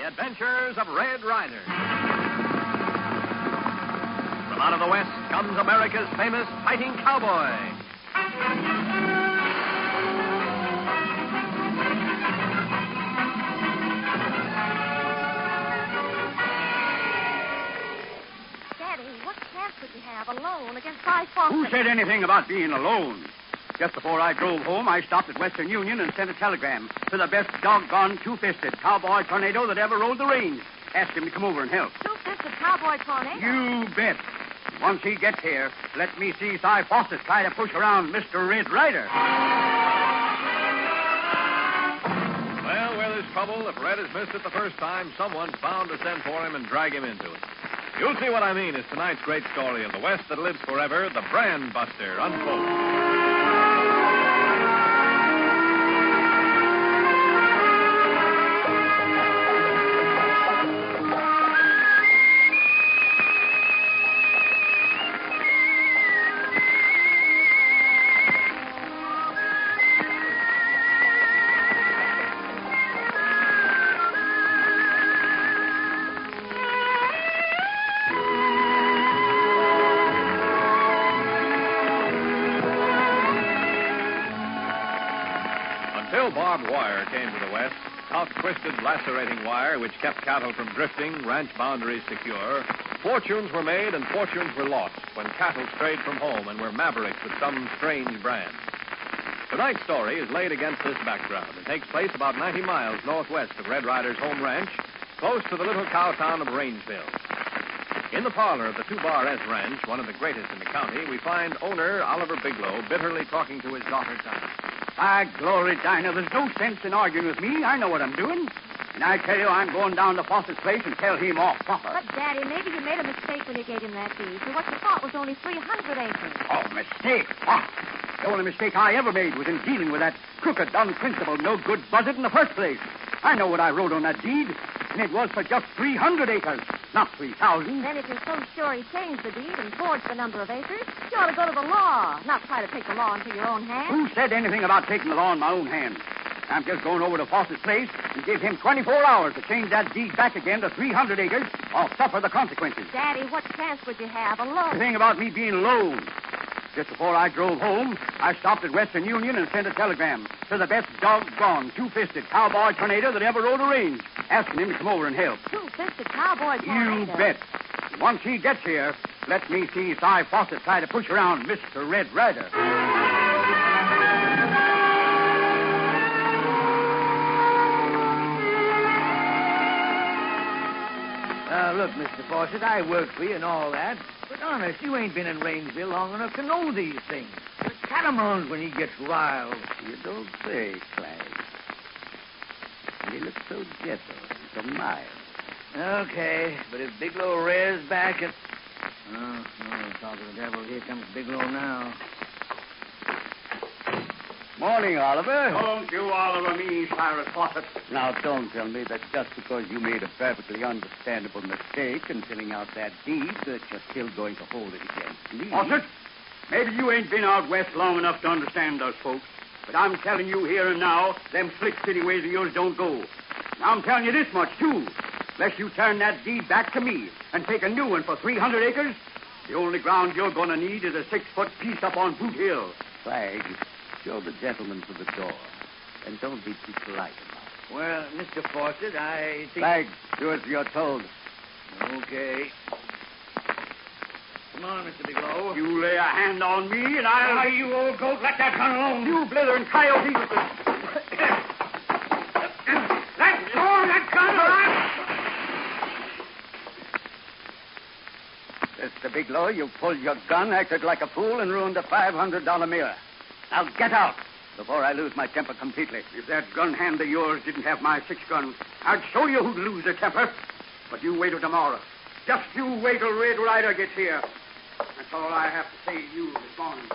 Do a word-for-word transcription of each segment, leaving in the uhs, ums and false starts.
The Adventures of Red Ryder. From out of the West comes America's famous fighting cowboy. Daddy, what chance would you have alone against Cy Fawcett? Who said anything about being alone? Just before I drove home, I stopped at Western Union and sent a telegram to the best doggone two-fisted cowboy tornado that ever rode the range. Asked him to come over and help. Two-fisted cowboy tornado? You bet. Once he gets here, let me see Cy Fawcett try to push around Mister Red Ryder. Well, where there's trouble, if Red has missed it the first time, someone's bound to send for him and drag him into it. You'll see what I mean as tonight's great story of the West that lives forever, the Brand Buster, unfolds. Until barbed wire came to the West, tough, twisted, lacerating wire which kept cattle from drifting, ranch boundaries secure, fortunes were made and fortunes were lost when cattle strayed from home and were mavericks with some strange brand. Tonight's story is laid against this background and takes place about ninety miles northwest of Red Ryder's home ranch, close to the little cow town of Rangeville. In the parlor of the Two-Bar S Ranch, one of the greatest in the county, we find owner Oliver Bigelow bitterly talking to his daughter, Dinah. By glory, Dinah, there's no sense in arguing with me. I know what I'm doing. And I tell you, I'm going down to Fawcett's place and tell him off proper. But, Daddy, maybe you made a mistake when you gave him that deed. So what you thought was only three hundred acres. Oh, mistake? What? The only mistake I ever made was in dealing with that crooked, unprincipled, no-good buzzard in the first place. I know what I wrote on that deed, and it was for just three hundred acres, not three thousand. Then if you're so sure he changed the deed and forged the number of acres, you ought to go to the law, not try to take the law into your own hands. Who said anything about taking the law in my own hands? I'm just going over to Fawcett's place and give him twenty-four hours to change that deed back again to three hundred acres or suffer the consequences. Daddy, what chance would you have alone? The thing about me being alone. Just before I drove home, I stopped at Western Union and sent a telegram to the best doggone two-fisted cowboy tornado that ever rode a range, asking him to come over and help. Two-fisted cowboy tornado? You bet. Once he gets here, let me see Cy Fawcett try to push around Mister Red Ryder. Uh, look, Mister Fawcett, I work for you and all that. But honest, you ain't been in Rangeville long enough to know these things. The catamount when he gets riled. You don't say, Clyde. And he looks so gentle and so mild. Okay, but if Bigelow rears back and... Oh, no, talk of the devil. Here comes Bigelow now. Morning, Oliver. Don't you, Oliver, me, Cyrus Fawcett. Now, don't tell me that just because you made a perfectly understandable mistake in filling out that deed that you're still going to hold it against me. Fawcett, maybe you ain't been out west long enough to understand us folks. But I'm telling you here and now, them slick city ways of yours don't go. And I'm telling you this much, too. Unless you turn that deed back to me and take a new one for three hundred acres, the only ground you're going to need is a six-foot piece up on Boot Hill. Flag, show the gentleman to the door. And don't be too polite about it. Well, Mister Fawcett, I think... Flag, do as you're told. Okay. Come on, Mister Bigelow. You lay a hand on me, and I'll... Now, you old goat, let that gun alone. You blithering coyote. Let go of that gun, or I... Mister Bigelow, you pulled your gun, acted like a fool, and ruined a five hundred dollar mirror. Now get out before I lose my temper completely. If that gun hand of yours didn't have my six gun, I'd show you who'd lose their temper. But you wait till tomorrow. Just you wait till Red Ryder gets here. That's all I have to say to you this morning.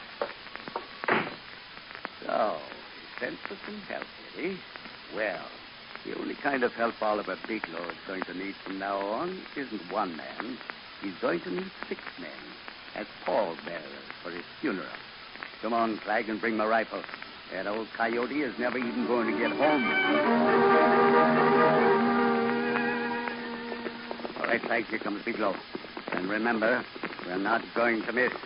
So, he sent for some help, did he? Well, the only kind of help Oliver Bigelow is going to need from now on isn't one man. He's going to need six men as pallbearers for his funeral. Come on, Clegg, and bring my rifle. That old coyote is never even going to get home. Right side, here comes Bigelow. And remember, we're not going to miss.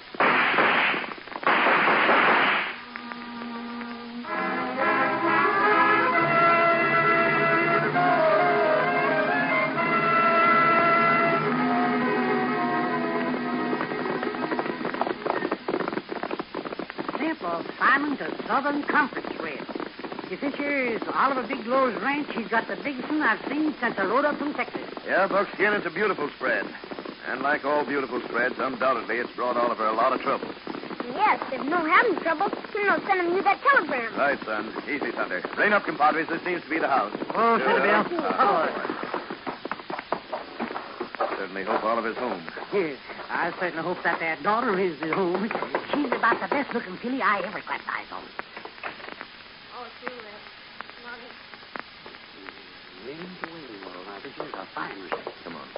Simple, Simon, to Southern Conference Red. If this here is Oliver Bigelow's ranch, he's got the biggest one I've seen since I rode up from Texas. Yeah, Buckskin, it's a beautiful spread. And like all beautiful spreads, undoubtedly it's brought Oliver a lot of trouble. Yes, if we don't have any trouble, we're not sending you that telegram. Right, son. Easy, Thunder. Rein up, compadres. This seems to be the house. Oh, Sure. Bill. Uh, Certainly hope Oliver's home. Yes, I certainly hope that that daughter is at home. She's about the best-looking filly I ever clapped eyes on. Oh, it's you, Red. Come on in. Waiting to waiting, well, now, this is a fine reception. Come on.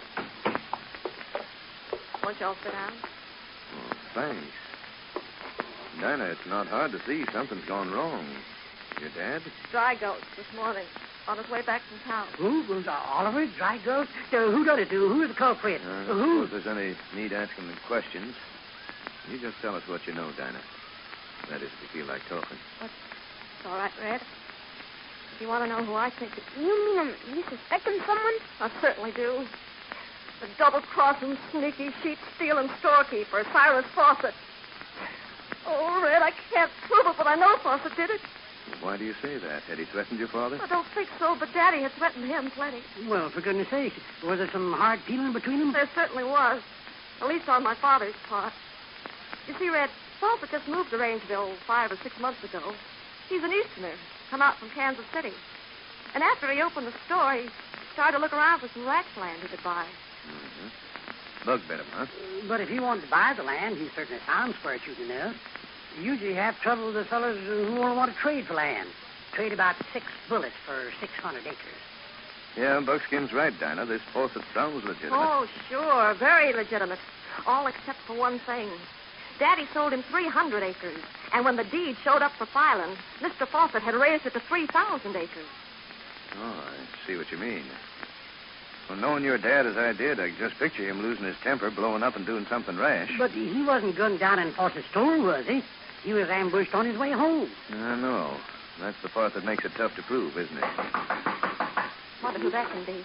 Won't you all sit down? Oh, thanks. Dinah, it's not hard to see something's gone wrong. Your dad? Dry gulch this morning. On his way back from town. Who? Was uh, Oliver? Dry girl? Uh, who done it to? Who's the culprit? Uh, who? If there's any need asking them questions, you just tell us what you know, Dinah. That is, if you feel like talking. It's all right, Red. If you want to know who I think it You mean um, you suspecting someone? I certainly do. The double-crossing, sneaky, sheep-stealing storekeeper, Cyrus Fawcett. Oh, Red, I can't prove it, but I know Fawcett did it. Why do you say that? Had he threatened your father? I don't think so, but Daddy had threatened him plenty. Well, for goodness sake, was there some hard feeling between them? There certainly was. At least on my father's part. You see, Red, Fawcett just moved to Rangeville five or six months ago. He's an Easterner, come out from Kansas City. And after he opened the store, he started to look around for some ranch land he could buy. Mm-hmm. Bug bit him, huh? But if he wanted to buy the land, he certainly sounds square-shooting enough. You usually have trouble with the fellows who only want to trade for land. Trade about six bullets for six hundred acres. Yeah, Buckskin's right, Dinah. This Fawcett sounds legitimate. Oh, sure, very legitimate. All except for one thing. Daddy sold him three hundred acres, and when the deed showed up for filing, Mister Fawcett had raised it to three thousand acres. Oh, I see what you mean. Well, knowing your dad as I did, I could just picture him losing his temper, blowing up and doing something rash. But he wasn't gunned down in Fawcett's store, was he? He was ambushed on his way home. I know. That's the part that makes it tough to prove, isn't it? Wonder who that can be.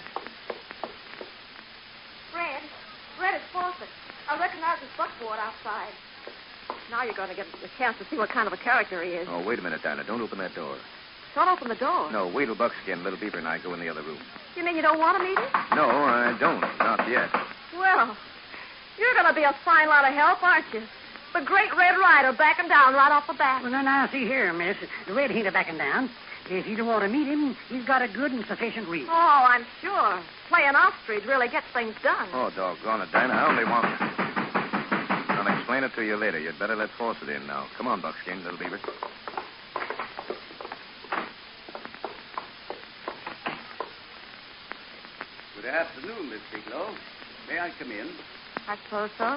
Red. Red, it's Fawcett. I recognize his buckboard outside. Now you're going to get a chance to see what kind of a character he is. Oh, wait a minute, Dinah. Don't open that door. Don't open the door. No, wait till Buckskin, Little Beaver, and I go in the other room. You mean you don't want to meet him? No, I don't. Not yet. Well, you're going to be a fine lot of help, aren't you? The great Red Rider backing down right off the bat. Well, now, now, see here, miss. The Red ain't a backing down. If you don't want to meet him, he's got a good and sufficient reason. Oh, I'm sure. Playing ostrich really gets things done. Oh, doggone it, Dinah. I only want... I'll explain it to you later. You'd better let Fawcett in now. Come on, Buckskin, Little Beaver. Good afternoon, Miss Bigelow. May I come in? I suppose so.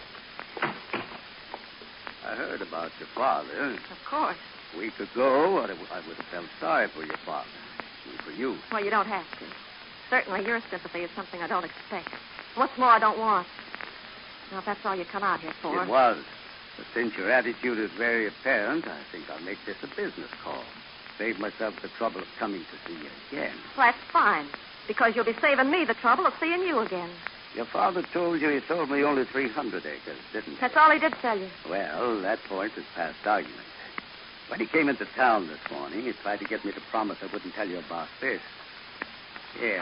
I heard about your father. Of course. A week ago, I would have felt sorry for your father. And for you. Well, you don't have to. Certainly your sympathy is something I don't expect. What's more, I don't want. Now, if that's all you come out here for... It was. But since your attitude is very apparent, I think I'll make this a business call. Save myself the trouble of coming to see you again. Well, that's fine. Because you'll be saving me the trouble of seeing you again. Your father told you he sold me only three hundred acres, didn't he? That's all he did tell you. Well, that point is past argument. When he came into town this morning, he tried to get me to promise I wouldn't tell you about this. Here.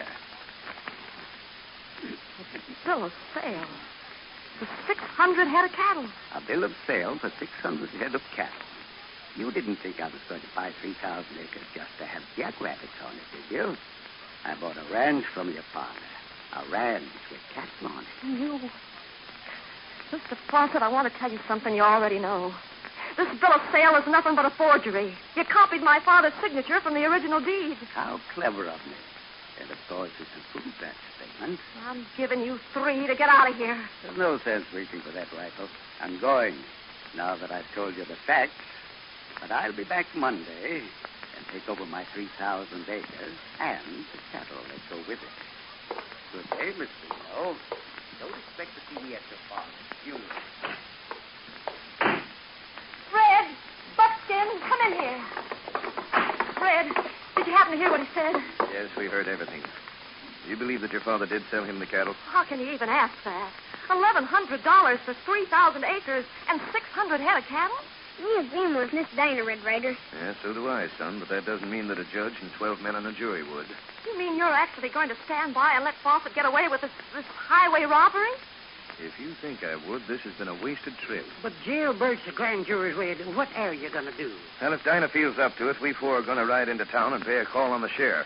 It's a bill of sale. For six hundred head of cattle. A bill of sale for six hundred head of cattle. You didn't think I was going to buy three thousand acres just to have jackrabbits on it, did you? I bought a ranch from your father. A ranch with cattle on it. You... Mister Fawcett, I want to tell you something you already know. This bill of sale is nothing but a forgery. You copied my father's signature from the original deed. How clever of me. And, of course, you can prove that statement. I'm giving you three to get out of here. There's no sense reaching for that rifle. I'm going, now that I've told you the facts. But I'll be back Monday and take over my three thousand acres and the cattle that go with it. Good day, Miss Reno. Don't expect to see me at your father's funeral. Fred! Buckskin, come in here. Fred, did you happen to hear what he said? Yes, we heard everything. You believe that your father did sell him the cattle? How can you even ask that? Eleven hundred dollars for three thousand acres and six hundred head of cattle? Me agree with Miss Dinah, Red Ryder. Yes, so do I, son, but that doesn't mean that a judge and twelve men on a jury would. You mean you're actually going to stand by and let Fawcett get away with this, this highway robbery? If you think I would, this has been a wasted trip. But jailbird's the grand jury's way of doing. What are you going to do? Well, if Dinah feels up to it, we four are going to ride into town and pay a call on the sheriff.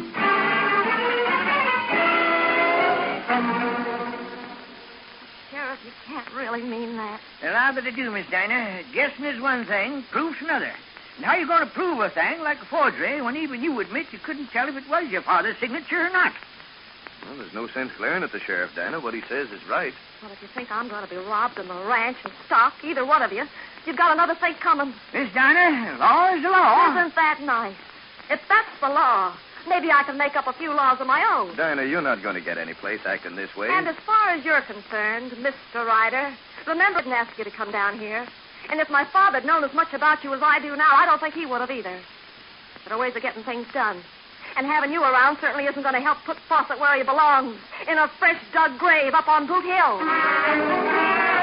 Sheriff, you can't really mean that. Well, I'll better do, Miss Dinah. Guessing is one thing, proof's another. And how you going to prove a thing like a forgery when even you admit you couldn't tell if it was your father's signature or not? Well, there's no sense glaring at the sheriff, Dinah. What he says is right. Well, if you think I'm going to be robbed in the ranch and stock, either one of you, you've got another thing coming. Miss Dinah, law is the law. Isn't that nice? If that's the law, maybe I can make up a few laws of my own. Dinah, you're not going to get any place acting this way. And as far as you're concerned, Mister Ryder, remember I didn't ask you to come down here. And if my father had known as much about you as I do now, I don't think he would have either. There are ways of getting things done. And having you around certainly isn't going to help put Fawcett where he belongs, in a fresh dug grave up on Boot Hill.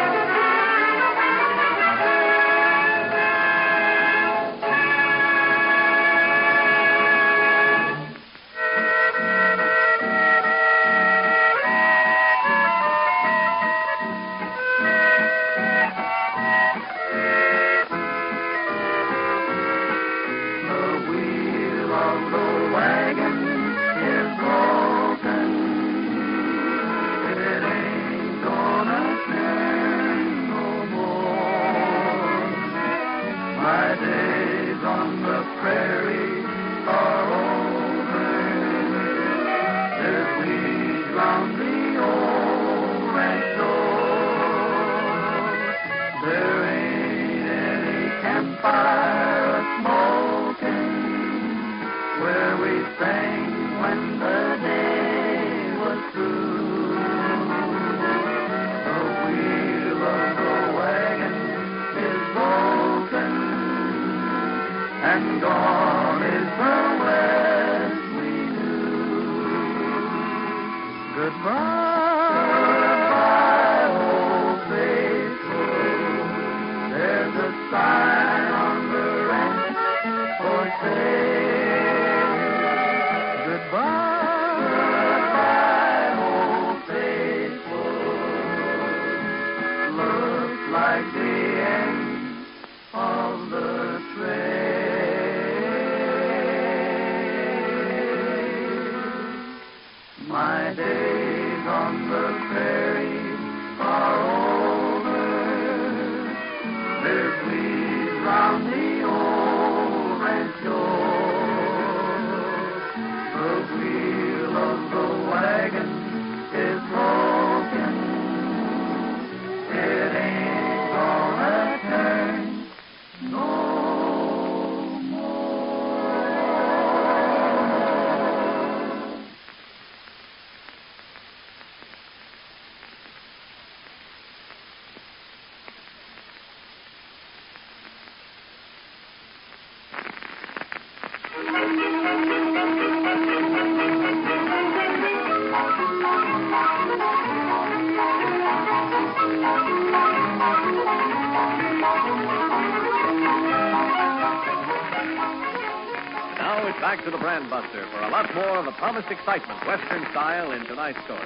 Back to the Brand Buster for a lot more of the promised excitement, Western style, in tonight's story.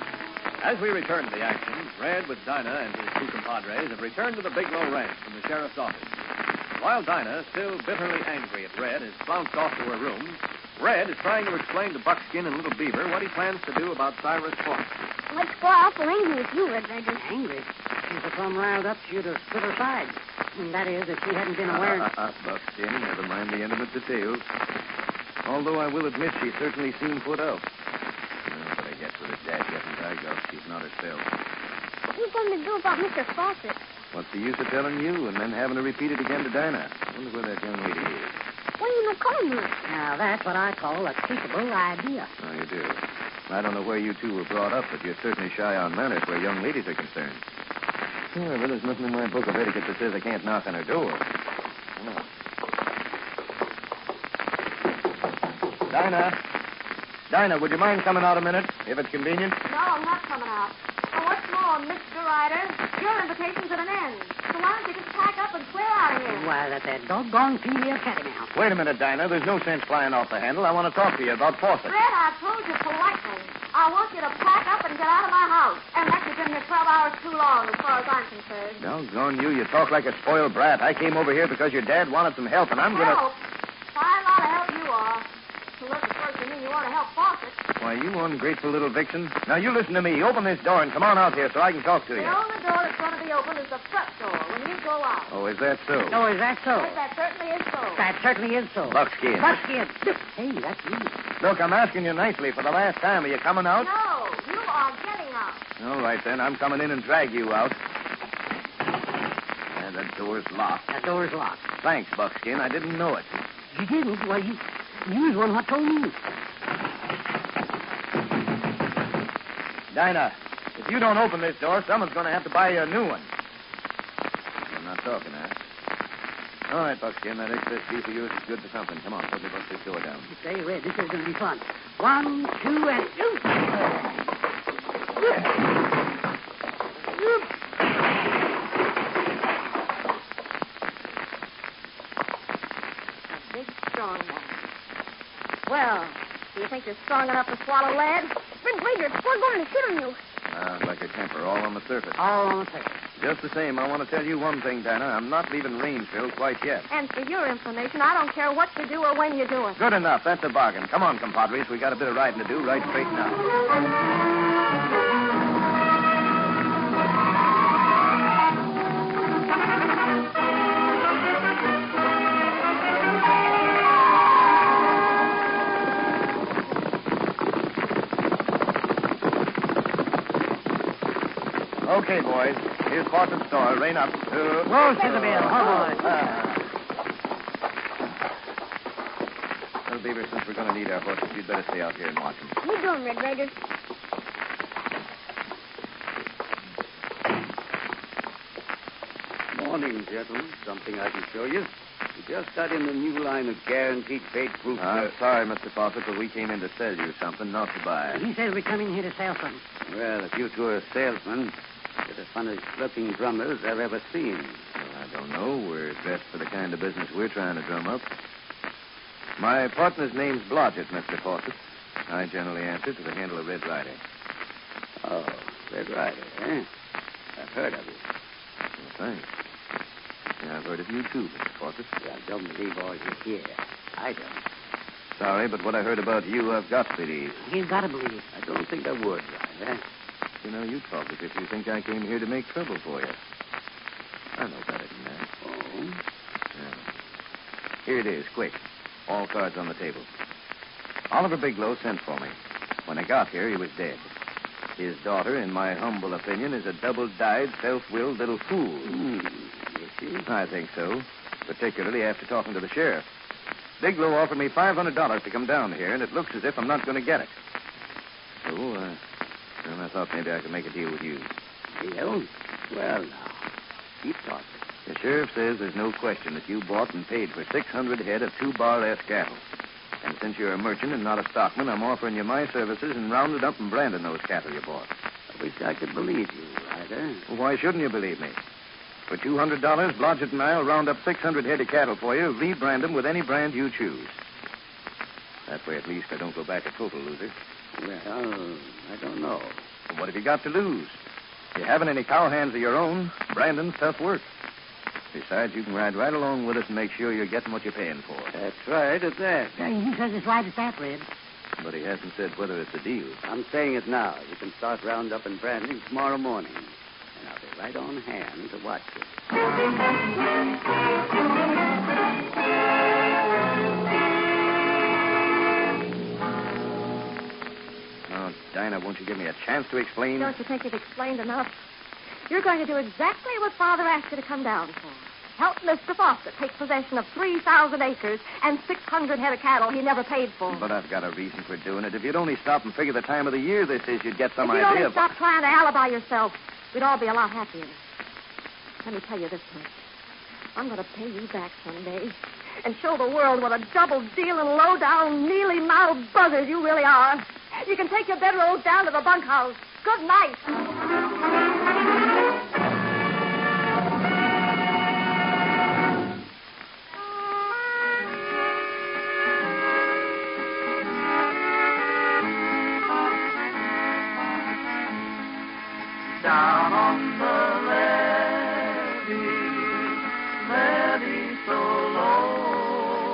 As we return to the action, Red, with Dinah and his two compadres, have returned to the Bigelow Ranch from the sheriff's office. While Dinah, still bitterly angry at Red, has flounced off to her room, Red is trying to explain to Buckskin and Little Beaver what he plans to do about Cyrus Fawcett. Let's go awful angry with you, Red Ryder. Angry? She's a plumb riled up to you to split her sides. And that is, if she hadn't been aware... Buckskin, never mind the intimate details. Although I will admit she certainly seemed put out. Well, but I guess with her dad getting dragged out, she's not herself. What are you going to do about Mister Fawcett? What's the use of telling you and then having to repeat it again to Dinah? I wonder where that young lady is. What are you going to call me? Now, that's what I call a capable idea. Oh, you do? I don't know where you two were brought up, but you're certainly shy on manners where young ladies are concerned. Yeah, well, there's nothing in my book of etiquette that says I can't knock on her door. Come on. Dinah. Dinah, would you mind coming out a minute, if it's convenient? No, I'm not coming out. And what's more, Mister Ryder, your invitation's at an end. So why don't you just pack up and clear out of here? Why, that's that doggone female catamount. Wait a minute, Dinah. There's no sense flying off the handle. I want to talk to you about Fawcett. Fred, I told you politely. I want you to pack up and get out of my house. And that you've been here twelve hours too long, as far as I'm concerned. Doggone you. You talk like a spoiled brat. I came over here because your dad wanted some help, and I'm going to... Help? Fine lot of help you are. To look at first, you mean you want to help Fawcett. Why, you ungrateful little vixen. Now, you listen to me. Open this door and come on out here so I can talk to The you. only door that's going to be open is the front door when you go out. Oh, is that so? Oh, is that so? Yes, that certainly is so. That certainly is so. Buckskin. Buckskin. Hey, that's you. Look, I'm asking you nicely for the last time. Are you coming out? No, you are getting out. All right, then. I'm coming in and drag you out. And the door's locked. That door's locked. Thanks, Buckskin. I didn't know it. You didn't? Well, you, you was one what told me. Dinah, if you don't open this door, someone's going to have to buy you a new one. I'm not talking, huh? All right, Buckskin, that excess beef of yours is good for something. Come on, help me bust this door down. Say, Red, this is going to be fun. One, two, and... Oop. Oop. A big, strong man. Well, do you think you're strong enough to swallow lead? Red Raiders, we're going to shoot on you. Sounds like a temper, all on the surface. All on the surface. Just the same, I want to tell you one thing, Dinah. I'm not leaving Rangeville quite yet. And for your information, I don't care what you do or when you do it. Good enough. That's a bargain. Come on, compadres. We got a bit of riding to do right straight now. Okay, boys. Here's Fawcett's store. Rein up. Uh, Whoa, Scissor-Bill. Oh, boy. Ah. Well, Beaver, since we're going to need our horses, you'd better stay out here and watch them. You doing, Red Raiders? Morning, gentlemen. Something I can show you. We just got in the new line of guaranteed paid proof. I'm sorry, Mister Fawcett, but we came in to sell you something, not to buy. He says we come in here to sell something. Well, if you two are salesmen, you're the funnest-looking drummers I've ever seen. Well, I don't know. We're dressed for the kind of business we're trying to drum up. My partner's name's Blodgett, Mister Fawcett. I generally answer to the handle of Red Rider. Oh, Red Rider, eh? I've heard of you. Well, thanks. Yeah, I've heard of you, too, Mister Fawcett. I don't believe all you hear. I don't. Sorry, but what I heard about you, I've got to believe. You've got to believe. I don't think I would, Ryder. You know, you talk as if you think I came here to make trouble for you. I know better than that. Oh? Yeah. Here it is, quick. All cards on the table. Oliver Bigelow sent for me. When I got here, he was dead. His daughter, in my humble opinion, is a double-dyed, self-willed little fool. Hmm. Is she? I think so, particularly after talking to the sheriff. Bigelow offered me five hundred dollars to come down here, and it looks as if I'm not going to get it. So, uh, well, I thought maybe I could make a deal with you. Deal? Well, now, keep talking. The sheriff says there's no question that you bought and paid for six hundred head of two-bar-less cattle. And since you're a merchant and not a stockman, I'm offering you my services in rounding up and branding those cattle you bought. I wish I could believe you, Ryder. Well, why shouldn't you believe me? For two hundred dollars, Blodgett and I will round up six hundred head of cattle for you, rebrand them with any brand you choose. That way, at least, I don't go back a total loser. Well, I don't know. Well, what have you got to lose? You haven't any cowhands of your own. Brandon's tough work. Besides, you can ride right along with us and make sure you're getting what you're paying for. That's right, at that. Yeah, he says it's right at that, Red. But he hasn't said whether it's a deal. I'm saying it now. You can start roundup and branding tomorrow morning. And I'll be right on hand to watch it. Now, Dinah, won't you give me a chance to explain? Don't you think you've explained enough? You're going to do exactly what Father asked you to come down for. help Mister Fawcett take possession of three thousand acres and six hundred head of cattle he never paid for. But I've got a reason for doing it. If you'd only stop and figure the time of the year this is, you'd get some if you'd idea only of... stop trying to alibi yourself, we'd all be a lot happier. Let me tell you this much. I'm going to pay you back someday and show the world what a double-dealing, low-down, mealy-mouthed buzzard you really are. You can take your bedrolls down to the bunkhouse. Good night. Down on the levee, levee so low,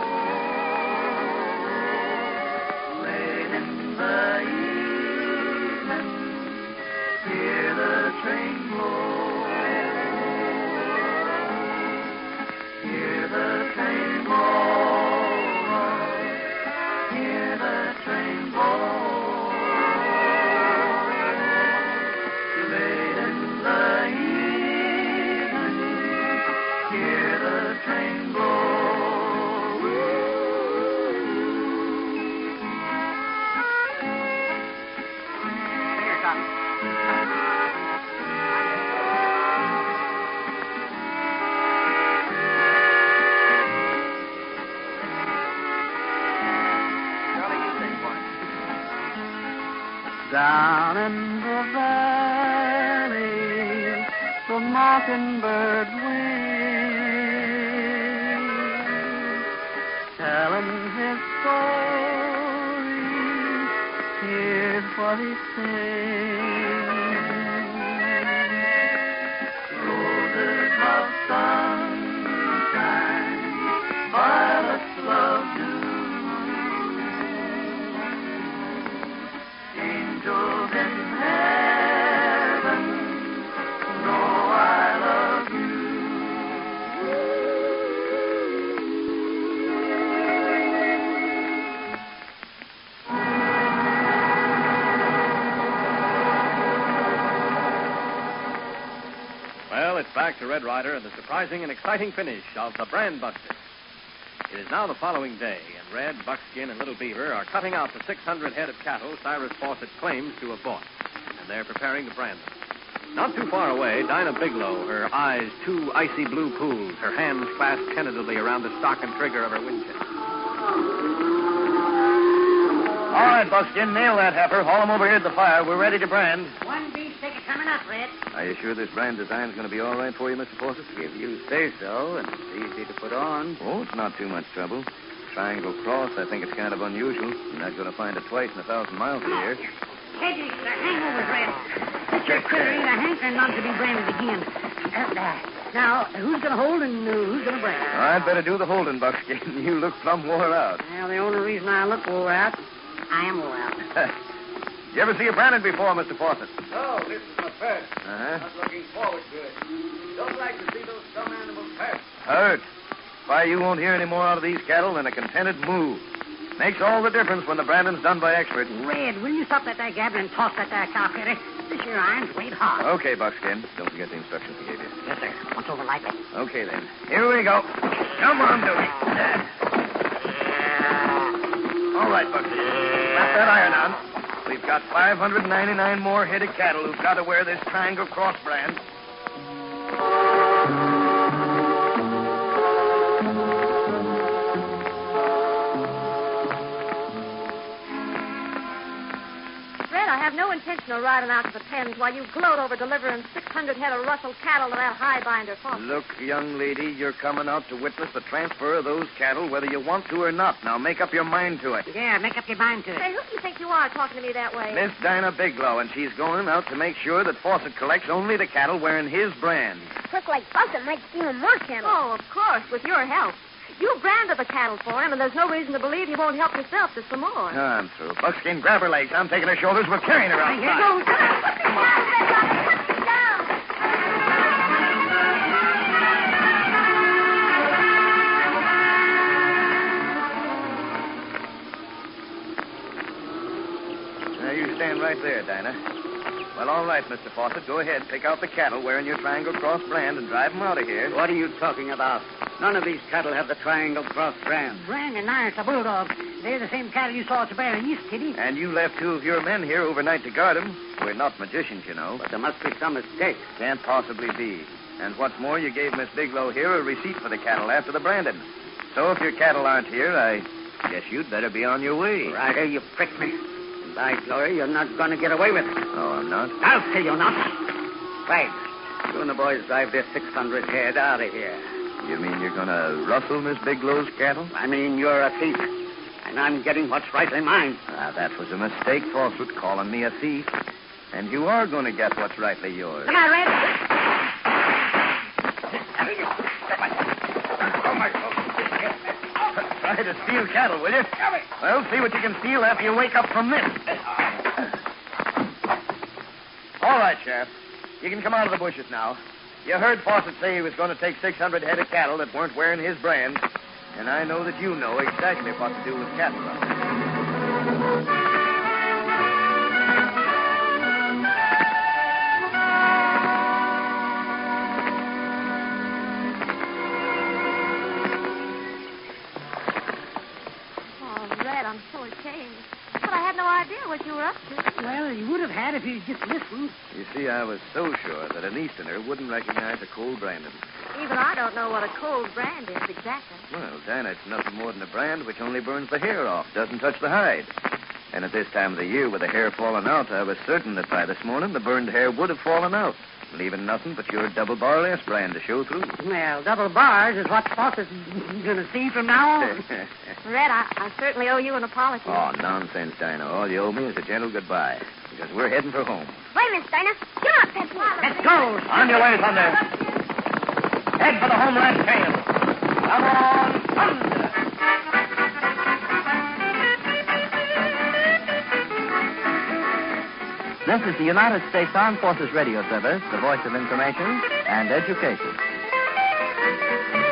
late in the evening, hear the train blow, hear the train blow, hear the train blow. Down in the valley, the mockingbird wings, telling his story. Here's what he sings: roses of sunshine, violets of dew. Angels in heaven know I love you. Well, it's back to Red Ryder and the surprising and exciting finish of the Brand Buster. It is now the following day, and Red, Buckskin, and Little Beaver are cutting out the six hundred head of cattle Cyrus Fawcett claims to have bought, and they're preparing to brand them. Not too far away, Dinah Bigelow, her eyes two icy blue pools, her hands clasped tentatively around the stock and trigger of her Winchester. All right, Buckskin, nail that heifer. Haul him over here to the fire. We're ready to brand. One beefsteak is coming up, Red. Are you sure this brand design's going to be all right for you, Mister Fawcett? If you say so, and it's easy to put on. Oh, it's not too much trouble. Triangle cross, I think it's kind of unusual. You're not going to find it twice in a thousand miles a year. Headaches, the hangovers, Red. It's your critter ain't a hankering not to be branded again. Uh, now, who's going to hold and uh, who's going to brand? I'd better do the holding, Buckskin. You look plumb wore out. Well, the only reason I look wore out, I am wore out. You ever see a branded before, Mister Fawcett? No, this is my first. Uh-huh. Not looking forward to it. Don't like to see those dumb animals hurt. Hurt. Why, you won't hear any more out of these cattle than a contented moo. Makes all the difference when the branding's done by experts. Red, will you stop that there gabbing and toss that there cow critter? This here iron's weighed hard. Okay, Buckskin. Don't forget the instructions we gave you. Yes, sir. Once over lightly. Okay, then. Here we go. Come on, Dewey. All right, Buckskin. Slap that iron on. We've got five hundred ninety-nine more head of cattle who've got to wear this Triangle Cross brand. Red, I have no intention of riding out to the pens while you gloat over delivering six hundred head of rustled cattle to that highbinder Fawcett. Look, young lady, you're coming out to witness the transfer of those cattle whether you want to or not. Now, make up your mind to it. Yeah, make up your mind to it. Say, who do you think you are talking to me that way? Miss Dinah Bigelow, and she's going out to make sure that Fawcett collects only the cattle wearing his brand. Looks like Buster might steal more cattle. Oh, of course, with your help. You branded the cattle for him, and there's no reason to believe you won't help yourself to some more. No, I'm through. Buckskin, grab her legs. I'm taking her shoulders. We're carrying her outside. Here goes. Put me down. Now, you stand right there, Dinah. Well, all right, Mister Fawcett. Go ahead. Pick out the cattle wearing your Triangle Cross brand and drive them out of here. What are you talking about? None of these cattle have the Triangle Cross brand. Brand and Iris, the bulldog. They're the same cattle you saw at the Bear East, Kitty. And you left two of your men here overnight to guard them. We're not magicians, you know. But there must be some mistake. Can't possibly be. And what's more, you gave Miss Bigelow here a receipt for the cattle after the branding. So if your cattle aren't here, I guess you'd better be on your way. Ryder, you pricked me. And by glory, you're not going to get away with it. Oh, I'm not? I'll say you're not. Right. You and the boys drive this six hundred head out of here. You mean you're going to rustle Miss Bigelow's cattle? I mean, you're a thief. And I'm getting what's rightly mine. Ah, that was a mistake, Fawcett, calling me a thief. And you are going to get what's rightly yours. Come on, Red. Try to steal cattle, will you? Well, see what you can steal after you wake up from this. All right, Sheriff. You can come out of the bushes now. You heard Fawcett say he was going to take six hundred head of cattle that weren't wearing his brand. And I know that you know exactly what to do with cattle. Oh, Red, I'm so ashamed. But I had no idea what you were up to. Well, you would have had if you'd just listened. You see, I was so sure that an Easterner wouldn't recognize a cold branding. Even I don't know what a cold brand is exactly. Well, Dinah, it's nothing more than a brand which only burns the hair off, doesn't touch the hide. And at this time of the year with the hair falling out, I was certain that by this morning the burned hair would have fallen out, leaving nothing but your double bar S brand to show through. Well, double bars is what Fawcett's going to see from now on. Red, I, I certainly owe you an apology. Oh, nonsense, Dinah. All you owe me is a gentle goodbye, because we're heading for home. Wait, Miss Dinah. Come on, Pepsi. Let's go. On your way, Thunder. Head for the homeland trail. Come on, Thunder. This is the United States Armed Forces Radio Service, the voice of information and education.